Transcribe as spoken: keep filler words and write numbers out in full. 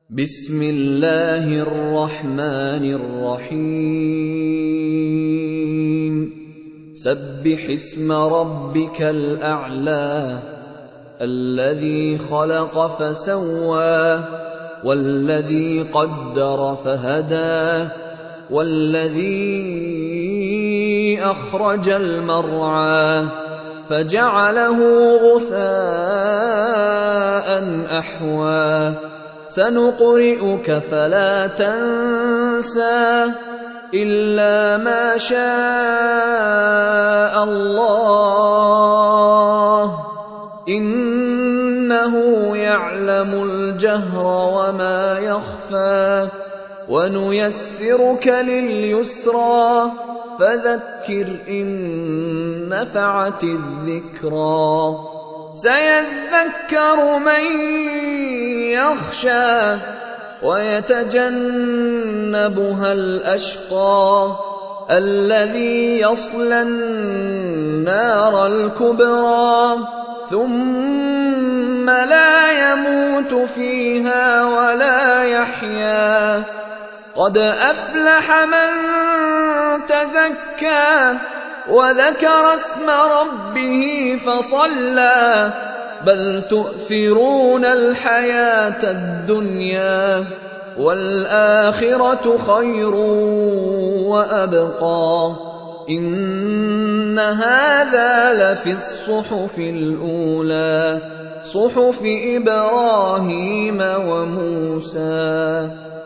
بسم الله الرحمن الرحيم سبح اسم ربك الأعلى الذي خلق فسوى والذي قدر فهدى والذي أخرج المرعى فجعله غثاء أحوى سنقرئك فلا تنسى إلا ما شاء الله إنه يعلم الجهر وما يخفى ونيسرك لليسرى فذكر إن نفعت الذكرى سيذكر من يخشى ويتجنبها الأشقى الذي يصلى النار الكبرى ثم لا يموت فيها ولا يحيا قد أفلح من تزكى وذكر اسم ربه فصلى بل تؤثرون الحياة الدنيا والآخرة خير وأبقى إن هذا لفي الصحف الأولى صحف إبراهيم وموسى